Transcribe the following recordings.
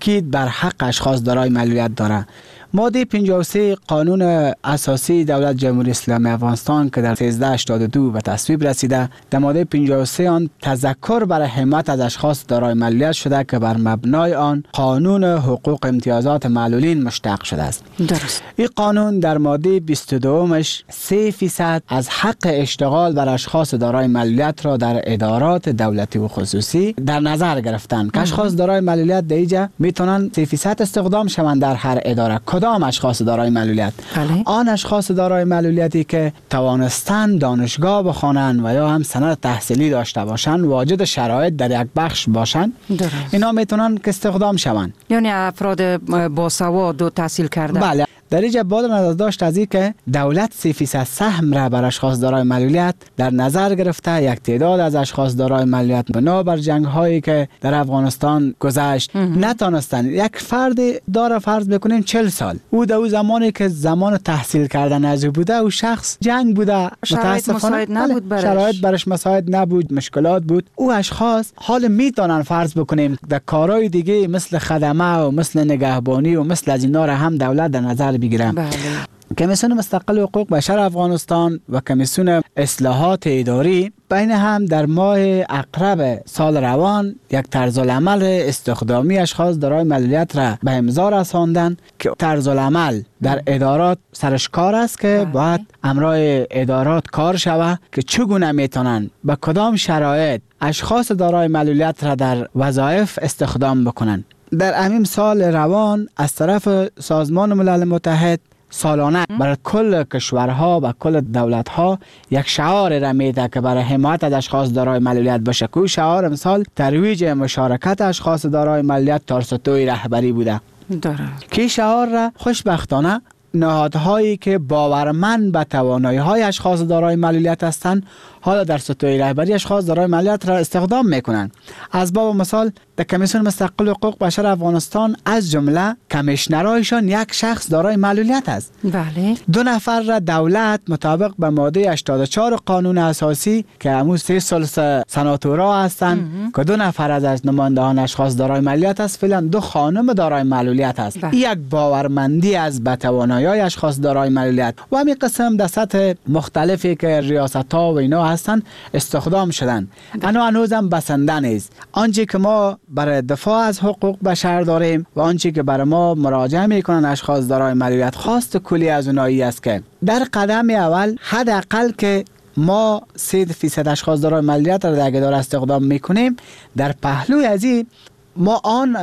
تاکید بر حق اشخاص دارای معلولیت داره. ماده 53 قانون اساسی دولت جمهوری اسلامی افغانستان که در 1382 به تصویب رسیده، در ماده 53 آن تذکر برای حمایت از اشخاص دارای معلولیت شده که بر مبنای آن قانون حقوق امتیازات معلولین مشتق شده است. درست. این قانون در ماده 22 3% از حق اشتغال بر اشخاص دارای معلولیت را در ادارات دولتی و خصوصی در نظر گرفتند که اشخاص دارای معلولیت در اینجا میتونن 3% استخدام شوند در هر اداره. کدام اشخاص دارای معلولیت؟ بله. آن اشخاص دارای معلولیتی که توانستند دانشگاه بخوانند و یا هم سند تحصیلی داشته باشند، واجد شرایط در یک بخش باشند، اینا میتونن که استخدام شوند. یعنی افراد با سواد و تحصیل کرده. بله. در اینجا باید نظر داشت از این که دولت 3% سهم را بر اشخاص دارای معلولیت در نظر گرفته. یک تعداد از اشخاص دارای معلولیت بنا بر جنگ هایی که در افغانستان گذشت نتانستند. یک فرد داره فرض بکنیم 40 سال، او در او زمانی که زمان تحصیل کردن از او بوده، او شخص جنگ بوده، شرایط مساعد نبود برش. شرایط برش مساعد نبود، مشکلات بود. او اشخاص حال میتونن فرض بکنیم در کارهای دیگه مثل خدمه و مثل نگهبانی و مثل از اینا را هم دولت در نظر بگیرم. بله. کمیسیون مستقل حقوق بشر افغانستان و کمیسیون اصلاحات اداری بین هم در ماه اقرب سال روان یک طرز العمل استخدامی اشخاص دارای معلولیت را به امضا رساندند که طرز العمل در ادارات سرش کار است که باید امرای ادارات کار شود که چگونه میتونن با کدام شرایط اشخاص دارای معلولیت را در وظایف استخدام بکنن. در همین سال روان از طرف سازمان ملل متحد سالانه برای کل کشورها و کل دولتها یک شعار را میده که برای حمایت از اشخاص دارای معلولیت باشه. که شعار مثال ترویج مشارکت اشخاص دارای معلولیت توسط رهبری بوده. که شعار را خوشبختانه نهادهایی که باورمند به توانایی‌های اشخاص دارای معلولیت هستند حالا در سطوح رهبری اشخاص دارای معلولیت را استخدام میکنند. از باب مثال در کمیسیون مستقل حقوق بشر افغانستان از جمله کمیشنرایشان یک شخص دارای معلولیت است. بله. 2 نفر را دولت مطابق به ماده 84 قانون اساسی که همون 3 سناتورا هستند که 2 نفر از نمایندگان اشخاص دارای معلولیت است، فعلا 2 خانم دارای معلولیت است. یک باورمندی از به توانایی اشخاص دارای معلولیت و همین قسم در سطح مختلفی که ریاست‌ها و اینا هستند استخدام شدن. انا هنوزم بسنده نیست. آنچه که ما برای دفاع از حقوق بشر داریم و آنچه که برای ما مراجعه میکنن اشخاص دارای معلولیت خواست کلی از اونایی است که در قدم اول حداقل که ما 3% اشخاص دارای معلولیت را در اداره استخدام میکنیم، در پهلوی از این ما آن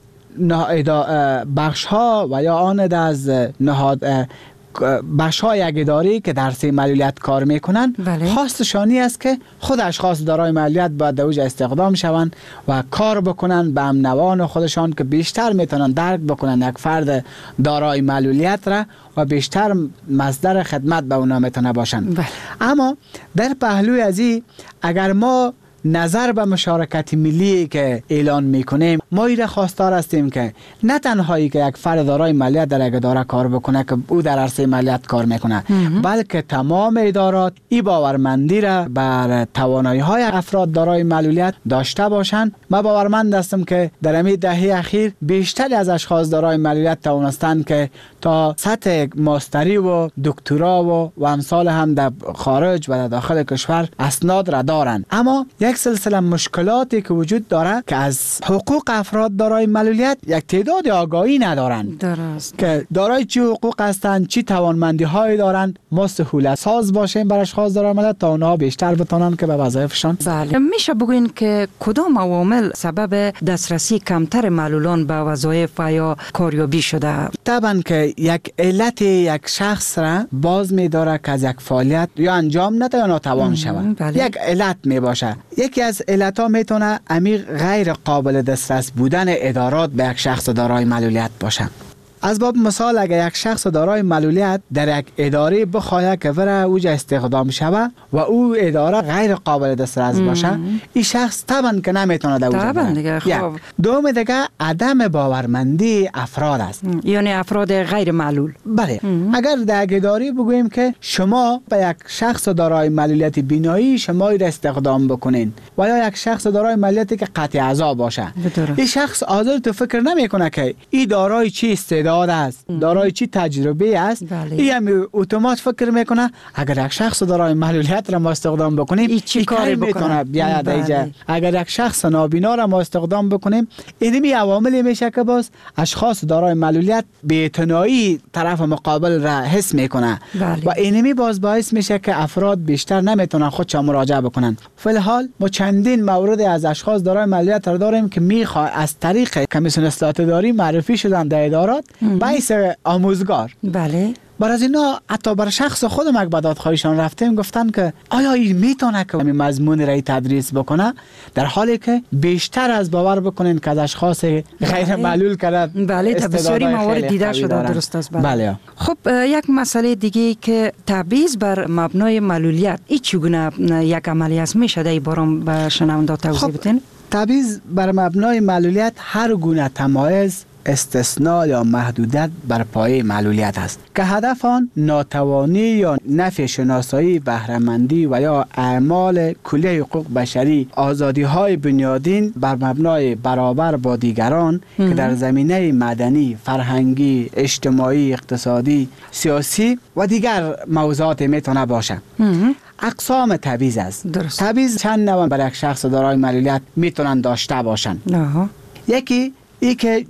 بخش ها و یا آن از نهاد بخش های یک اداری که در سه معلولیت کار میکنن خواستشانی است که خود اشخاص دارای معلولیت باید در اوج استخدام شوند و کار بکنن به امنوان خودشان که بیشتر میتونن درک بکنن یک فرد دارای معلولیت را و بیشتر مصدر خدمت به اونا میتونه باشن. اما در پهلوی از این اگر ما نظر به مشارکت ملی که اعلان میکنیم، ما ایره خواستار هستیم که نه تنهایی که یک فرد دارای معلولیت در یک اداره کار بکنه که او در عرصه معلولیت کار میکنه، بلکه تمام ادارات این باورمندی را بر توانایی های افراد دارای معلولیت داشته باشند. ما باورمند هستم که در همین دهه اخیر بیشتر از اشخاص دارای معلولیت توانستند که تا سطح ماستری و دکترا و امثال هم در خارج و در داخل کشور اسناد را دارند. اما یک سلسله مشکلاتی که وجود داره که از حقوق افراد دارای معلولیت یک تعداد آگاهی ندارند. درست. که دارای چی حقوق هستند، چی توانمندی هایی دارند، ما سهولت ساز باشیم برای اشخاص دارای معلولیت تا اونها بیشتر بتونن که به وظایفشان. بله. میشه بگوین که کدام عوامل سبب دسترسی کمتر معلولان به وظایف یا کاریابی شده؟ طبعا که یک علت یک شخص را باز می‌داره که از یک فعالیت یا انجام نده یا ناتوان شود. یک علت می باشه. یکی از علتها میتونه عمیق غیر قابل دسترس بودن ادارات به یک شخص دارای معلولیت باشه. از باب مثال اگر یک شخص دارای معلولیت در یک اداره بخواهد که وره اوجا استخدام شود و او اداره غیر قابل دسترس باشه، این شخص طبعا که نمیتونه در اوجا بره. دوم دیگه عدم باورمندی افراد است، یعنی افراد غیر معلول. بله. اگر در اداره بگوییم که شما به یک شخص دارای معلولیت بینایی شما را استخدام بکنین و یا یک شخص دارای معلولیتی که قطع اعضا باشه، این شخص حاضر تو فکر نمیکنه که این دارای چی استعداد است، دارای چی تجربه است. این هم اتومات فکر میکنه اگر یک شخص دارای معلولیت را ما استخدام بکنیم این چی کاری میتونه بیاید اینجا. اگر یک شخص نابینا را ما استخدام بکنیم، اینمی عواملی میشه که باز اشخاص دارای معلولیت بی‌اعتنایی طرف مقابل را حس میکنه و اینمی باز باعث میشه که افراد بیشتر نمیتونن خودشان مراجعه بکنن. فی الحال ما چندین مورد از اشخاص دارای معلولیت را داریم که میخواد از طریق کمیسیون اصلاحات اداری معرفی شدن در ادارات باعث آموزگار. بله. بر از اینا حتی بر شخص خودم اگه به دادخواهیشان رفتیم گفتن که آیا این میتونه که این مضمون را تدریس بکنه، در حالی که بیشتر از باور بکنین که از اشخاص غیر معلول کرد. بله، بسیاری موارد دیده شده. درست است. بله. خب یک مسئله دیگه که تبعیض بر مبنای معلولیت این چگونه یک عملی است، میشه در این باره به شنونده توضیح بدین؟ تبعیض بر مبنای معلولیت هر گونه تمایز، استثناء یا محدودیت بر پایه معلولیت است که هدف آن ناتوانی یا نفی شناسایی، بهره‌مندی و یا اعمال کلیه حقوق بشری، آزادی‌های بنیادین بر مبنای برابر با دیگران که در زمینه مدنی، فرهنگی، اجتماعی، اقتصادی، سیاسی و دیگر موضوعات میتونه باشه. اقسام تبعیض است. تبعیض چند نوع بر یک شخص دارای معلولیت میتونن داشته باشن. یکی ای که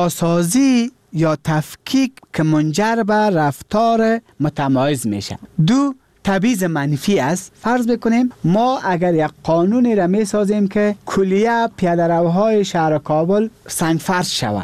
جداسازی یا تفکیک که منجر به رفتار متمایز میشه. دو، تبعیض منفی است. فرض بکنیم ما اگر یک قانونی را میسازیم که کلیه پیاده‌روهای شهر کابل سنگفرش شود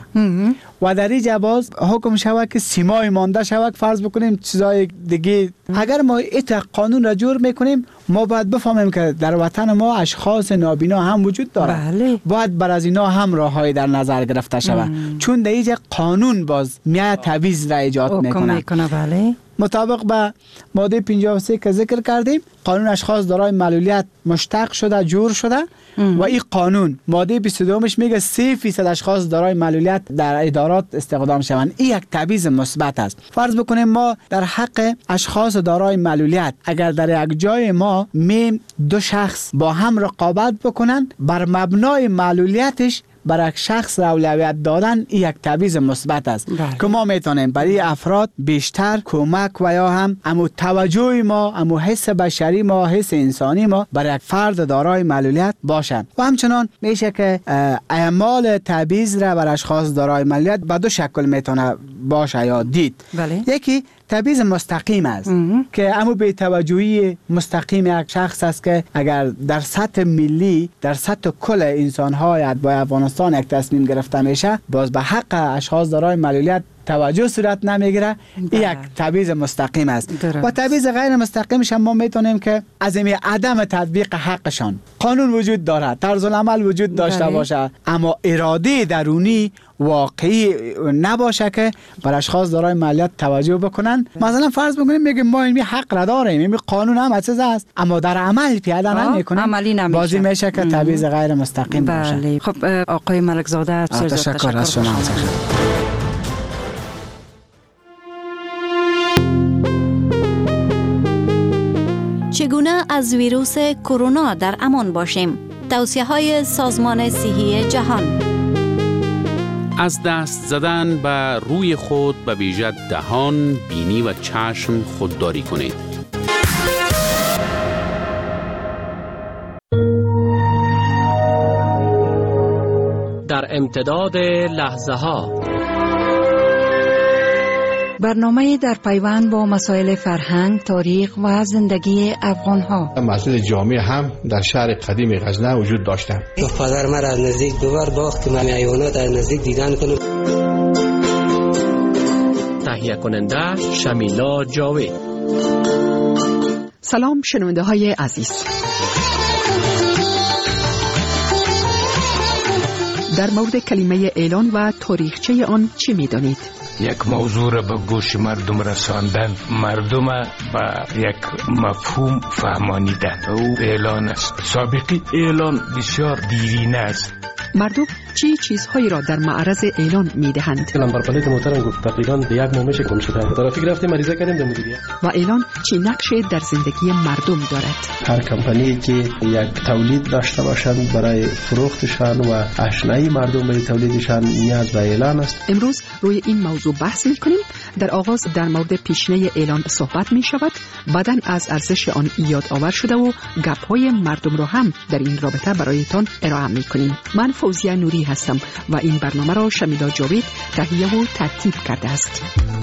و در اینجا باز حکم شود که سیمای مانده شود، فرض بکنیم چیزای دیگه، اگر ما ایت قانون را جور میکنیم ما باید بفهمیم که در وطن ما اشخاص نابینا هم وجود دارد. باید بر از اینا هم راههای در نظر گرفته شود، چون در اینجا قانون باز میاد تبعیض را ایجاد میکنه. بله. مطابق به ماده 53 که ذکر کردیم، قانون اشخاص دارای معلولیت مشتق شده، جور شده و این قانون ماده 22 میگه 3% اشخاص دارای معلولیت در ادارات استخدام شوند. این یک تبعیض مثبت است. فرض بکنیم ما در حق اشخاص دارای معلولیت اگر در یک جای ما دو شخص با هم رقابت بکنن، بر مبنای معلولیتش برای شخص اولویت دادن یک تبعیض مثبت است که ما میتونیم برای افراد بیشتر کمک و یا هم امو توجه ما، امو حس بشری ما، حس انسانی ما برای یک فرد دارای معلولیت باشند. و همچنان میشه که اعمال تبعیض را بر اشخاص دارای معلولیت به دو شکل میتونه باشه یا دید. یکی تبعیض مستقیم است که امو به توجهی مستقیم یک شخص است که اگر در سطح ملی، در سطح کل انسان‌های با افغانستان یک تصمیم گرفته میشه، باز به حق اشخاص دارای معلولیت توجه صورت نمیگیره. این یک تبعیض مستقیم است. و تبعیض غیر مستقیمش هم ما میتونیم که از این عدم تطبیق حقشان. قانون وجود داره، طرز العمل وجود داشته باشه، اما اراده درونی واقعی نباشه که بر اشخاص دارای معلولیت توجه بکنن. مثلا فرض بکنیم میگیم ما این حق را داریم، این قانون هم چیز است، اما در عمل پیاده نمیکنیم، بازی میشه که تبعیض غیر مستقیم باشه. خب آقای ملکزاده، تشکر از شما. چگونه از ویروس کرونا در امان باشیم؟ توصیه‌های سازمان صحی جهان. از دست زدن به روی خود به ویژه دهان، بینی و چشم خودداری کنید. در امتداد لحظه ها، برنامه در پیوند با مسائل فرهنگ، تاریخ و زندگی افغان ها. مسجد جامع هم در شهر قدیم غزنه وجود داشته. پدر من از نزدیک دوبار باخت که من حیوانات از نزدیک دیدن کنم. تهیه کننده شمیلا جاوید. سلام شنونده های عزیز. در مورد کلمه اعلان و تاریخچه آن چه می‌دانید؟ یک موضوع را به گوش مردم رساندن، مردم با یک مفهوم فهمانیدن، او اعلان است. سابقی اعلان بسیار دیرینه است. مردم چه چیزهایی را در معرض اعلان می‌دهند؟ نمبر پلیت موترم گفت تقریبا به یک ماه میشه گم شده. ترافیک رفتیم مریضه کردیم به مدیریت. و اعلان چه نقشی در زندگی مردم دارد؟ هر کمپانی که یک تولید داشته باشند برای فروختشان و آشنایی مردم به تولیدشان نیاز به اعلان است. امروز روی این موضوع بحث می‌کنیم. در آغاز در مورد پیشینه اعلان صحبت می‌شود، بعداً از ارزش آن یاد آور شده و گپ‌های مردم را هم در این رابطه برایتان ارائه می‌کنیم. من فوزیه نوری هستم و این برنامه را شمیلا جاوید تهیه و ترتیب کرده است.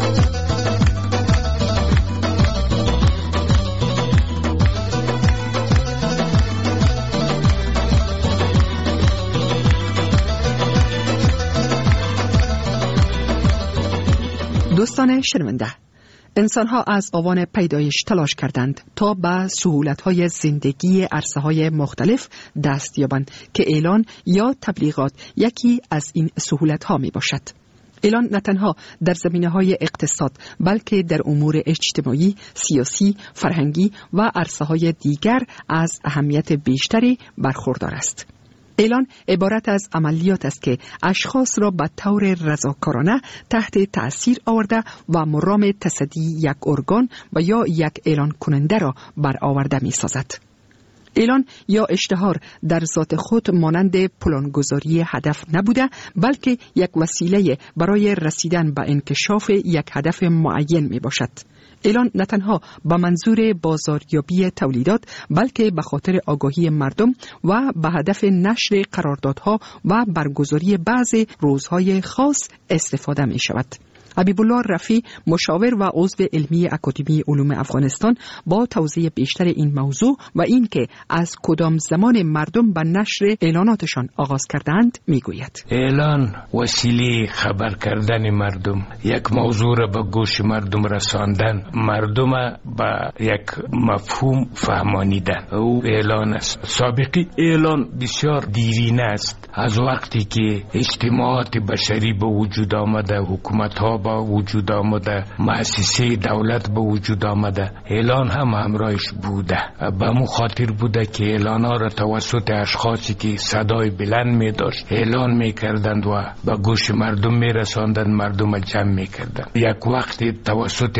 دوستان شنونده، انسان‌ها از آوان پیدایش تلاش کردند تا به سهولت‌های زندگی عرصه‌های مختلف دست یابند که اعلان یا تبلیغات یکی از این سهولت‌ها میباشد. اعلان نه تنها در زمینه‌های اقتصاد بلکه در امور اجتماعی، سیاسی، فرهنگی و عرصه‌های دیگر از اهمیت بیشتری برخوردار است. اعلان عبارت از عملیات است که اشخاص را به طور رضاکارانه تحت تأثیر آورده و مرام تصدی یک ارگان و یا یک اعلان کننده را برآورده می سازد. اعلان یا اشتهار در ذات خود مانند پلانگذاری هدف نبوده، بلکه یک وسیله برای رسیدن به انکشاف یک هدف معین می باشد. اعلان نه تنها به منظور بازاریابی تولیدات بلکه به خاطر آگاهی مردم و به هدف نشر قراردادها و برگزاری بعضی روزهای خاص استفاده می شود. حبیب الله رفی، مشاور و عضو علمی اکادمی علوم افغانستان، با توضیح بیشتر این موضوع و اینکه از کدام زمان مردم به نشر اعلاناتشان آغاز کردند میگوید. اعلان وسیله خبر کردن مردم، یک موضوع را به گوش مردم رساندن، مردم با یک مفهوم فهمانیدن، او اعلان است. سابقی اعلان بسیار دیرینه است. از وقتی که اجتماعات بشری به وجود آمده، حکومت ها با وجود آمده، مؤسسه دولت به وجود آمده، اعلان هم همراهش بوده. به مخاطر بوده که اعلان ها را توسط اشخاصی که صدای بلند می داشت اعلان می کردند و به گوش مردم می رساندند، مردم جمع می کردند. یک وقتی توسط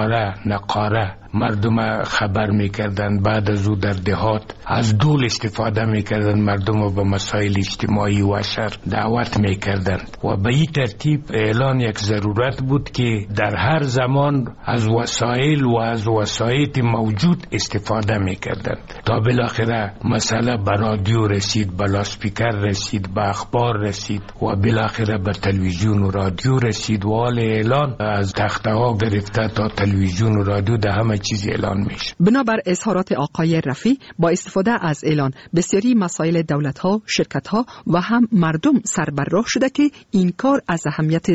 نقاره مردم خبر میکردند. بعد از او در دهات از دول استفاده میکردند، مردم به مسائل اجتماعی و شهر دعوت میکردند و به این ترتیب اعلان یک ضرورت بود که در هر زمان از وسایل و از وسایط موجود استفاده میکردند تا بالاخره مسئله به رادیو رسید، به لاسپیکر رسید، به اخبار رسید و بالاخره به تلویزیون و رادیو رسید و حال اعلان از تخته ها گرفته تا تلویزیون و رادیو ده همه چیز اعلان میشه. بنابر اظهارات آقای رفی، با استفاده از اعلان بسیاری مسائل دولت‌ها، شرکت‌ها و هم مردم سربراه شده که این کار از اهمیت